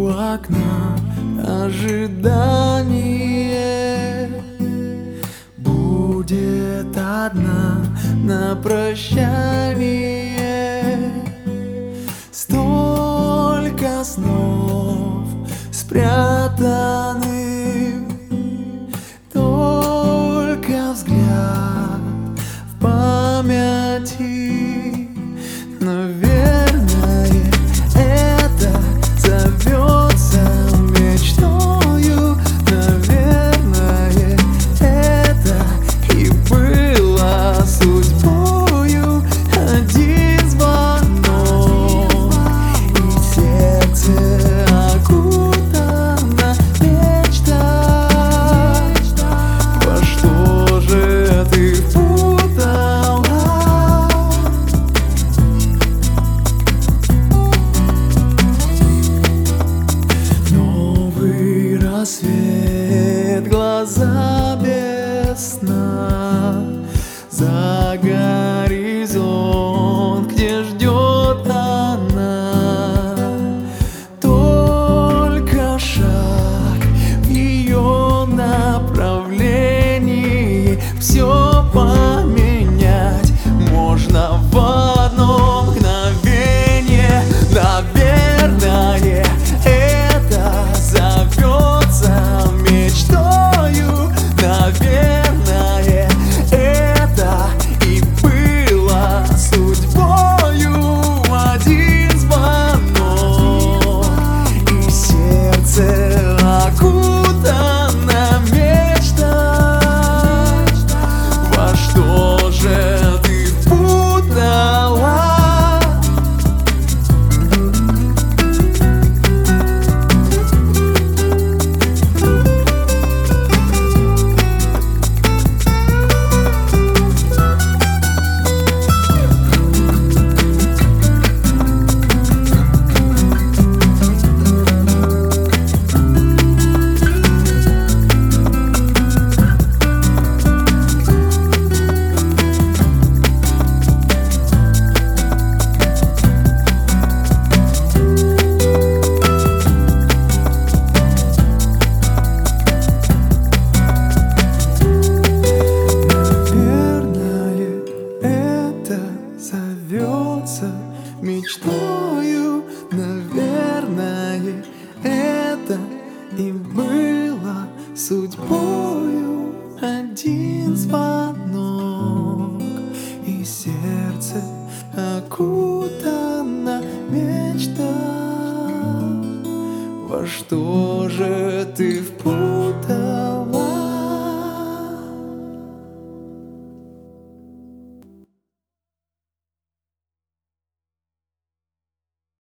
у окна ожидание. Будет одна на прощание. Столько снов спрятанных, только взгляд в памяти. Наверное, это зовется мечтою. Наверное, это и было судьбою. Один звонок, и сердце окутано мечтой. Во что же ты впутала? Новый рассвет, глаза без сна, за горизонт, где ждет она. Только шаг в ее направлении, все поменять можно в одно мгновение. Наверное, это зовется мечтою. Наверное, это и было судьбою. Один звонок, и сердце окутано мечтой. Во что же ты впутала? Зовется мечтою. Наверное, это и было судьбою. Один звонок, и сердце окутано мечтой. Во что же ты впутала?